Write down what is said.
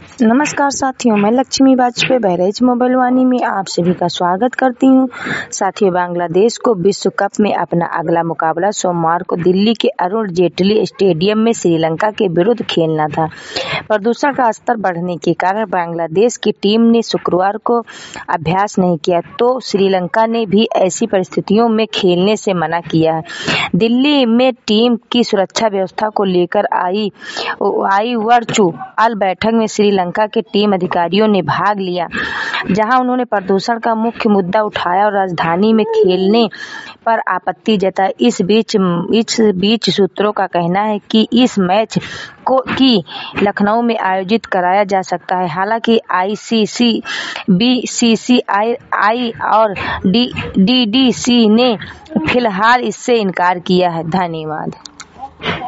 नमस्कार साथियों, मैं लक्ष्मी वाजपेयी बहराइच मोबाइल वाणी में आप सभी का स्वागत करती हूं। साथियों, बांग्लादेश को विश्व कप में अपना अगला मुकाबला सोमवार को दिल्ली के अरुण जेटली स्टेडियम में श्रीलंका के विरुद्ध खेलना था। प्रदूषण का स्तर बढ़ने के कारण बांग्लादेश की टीम ने शुक्रवार को अभ्यास नहीं किया, तो श्रीलंका ने भी ऐसी परिस्थितियों में खेलने से मना किया है। दिल्ली में टीम की सुरक्षा व्यवस्था को लेकर आई वर्चुअल बैठक में श्रीलंका के टीम अधिकारियों ने भाग लिया, जहां उन्होंने प्रदूषण का मुख्य मुद्दा उठाया और राजधानी में खेलने पर आपत्ति जताई। इस बीच सूत्रों का कहना है कि इस मैच की लखनऊ में आयोजित कराया जा सकता है। हालांकि आईसीसी, बीसीसीआई और डीडीसी ने फिलहाल इससे इनकार किया है। धन्यवाद।